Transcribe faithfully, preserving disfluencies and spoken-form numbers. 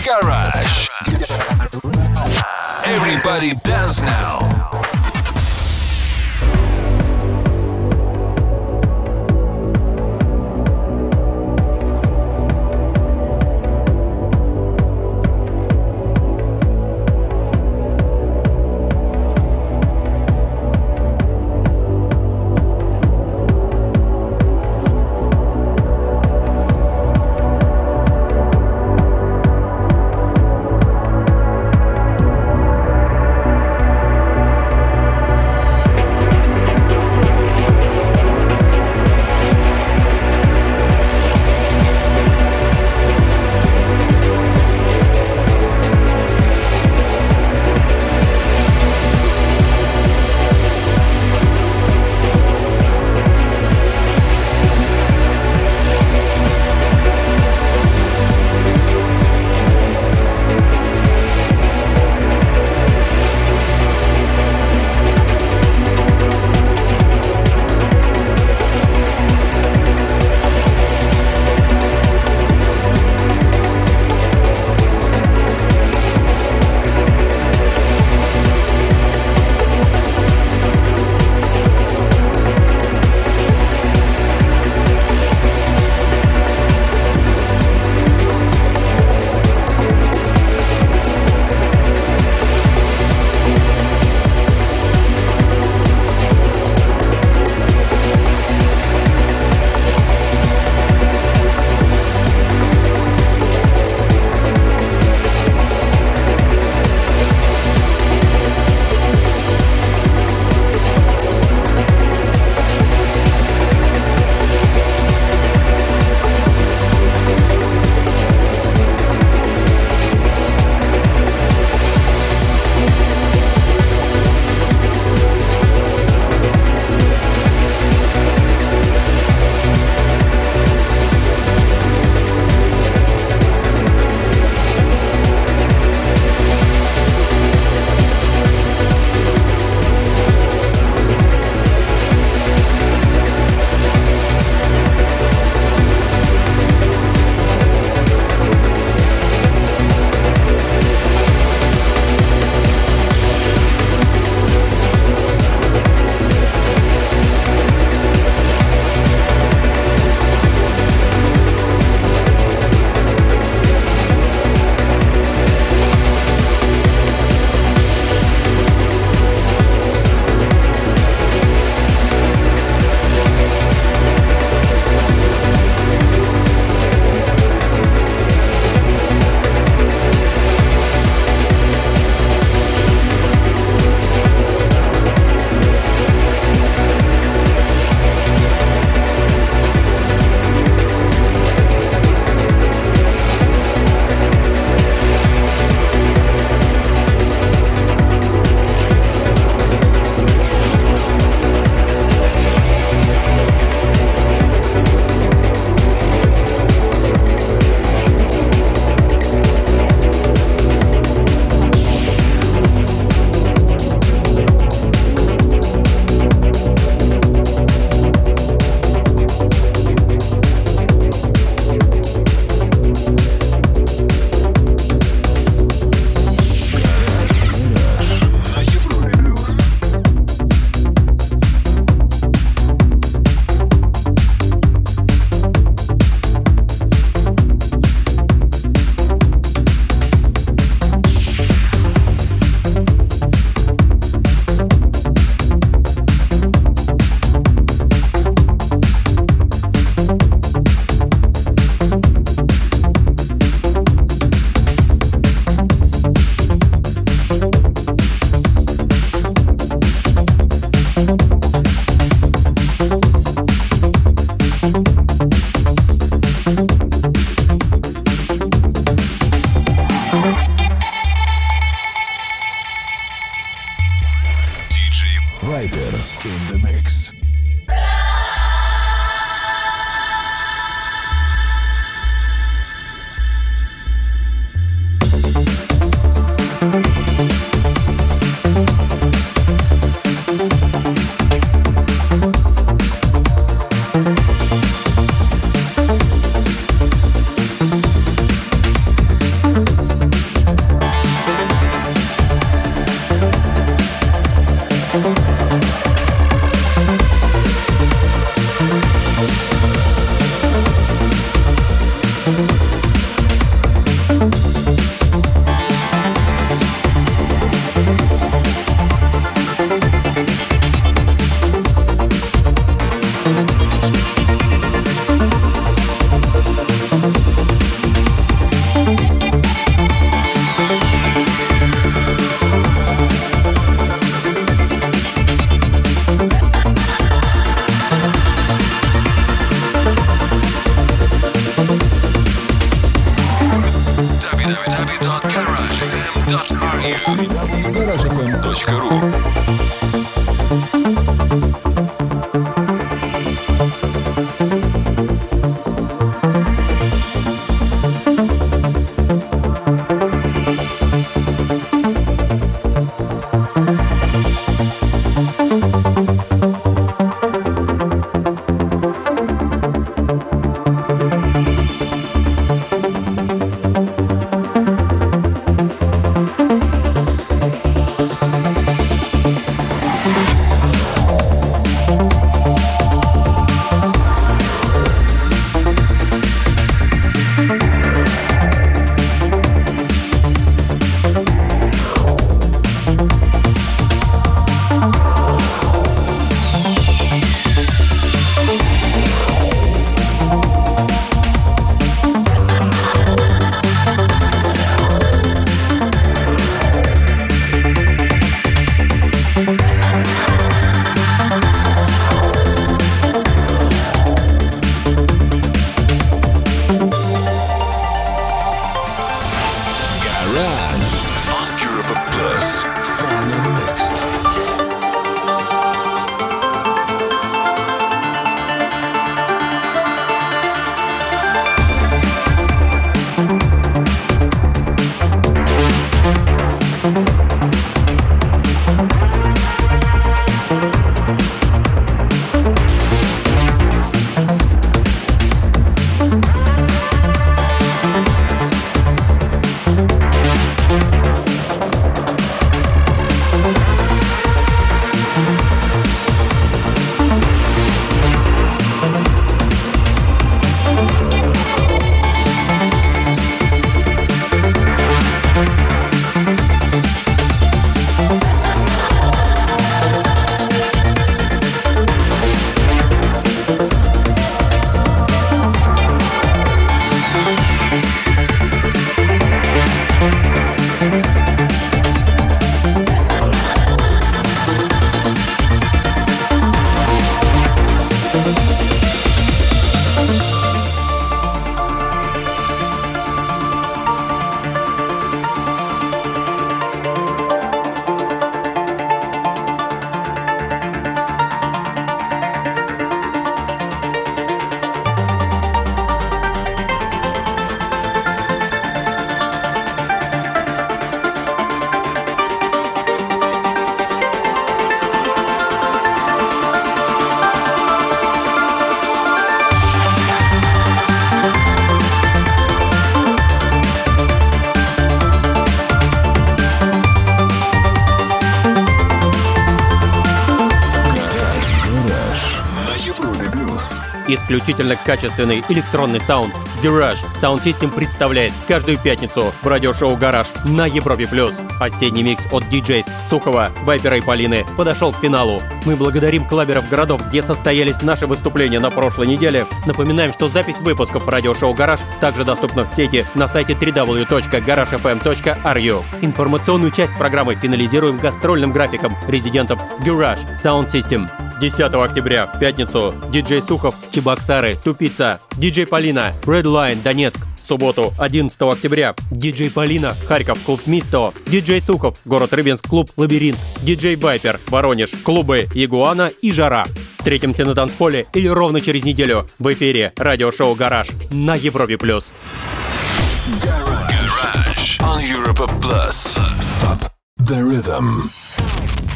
Garage. Everybody dance now. дабл ю дабл ю дабл ю точка гараж эф эм точка ар ю гараж эф эм точка ру. Исключительно качественный электронный саунд Garage Sound System представляет каждую пятницу в радиошоу «Гараж» на Европе+. Осенний микс от диджеев Сухова, Вайпера и Полины подошел к финалу. Мы благодарим клаберов городов, где состоялись наши выступления на прошлой неделе. Напоминаем, что запись выпусков радиошоу «Гараж» также доступна в сети на сайте дабл ю дабл ю дабл ю точка гараж эф эм точка ар ю. Информационную часть программы финализируем гастрольным графиком резидентов Garage Sound System. десятого октября, в пятницу, диджей Сухов, Чебоксары, Тупица, диджей Полина, Red Line, Донецк. В субботу, одиннадцатого октября, диджей Полина, Харьков, клуб Мисто, диджей Сухов, город Рыбинск, клуб Лабиринт, диджей Вайпер, Воронеж, клубы Ягуана и Жара. Встретимся на танцполе или ровно через неделю в эфире радиошоу «Гараж» на Европе+. Garage on Europa Plus. Stop the rhythm.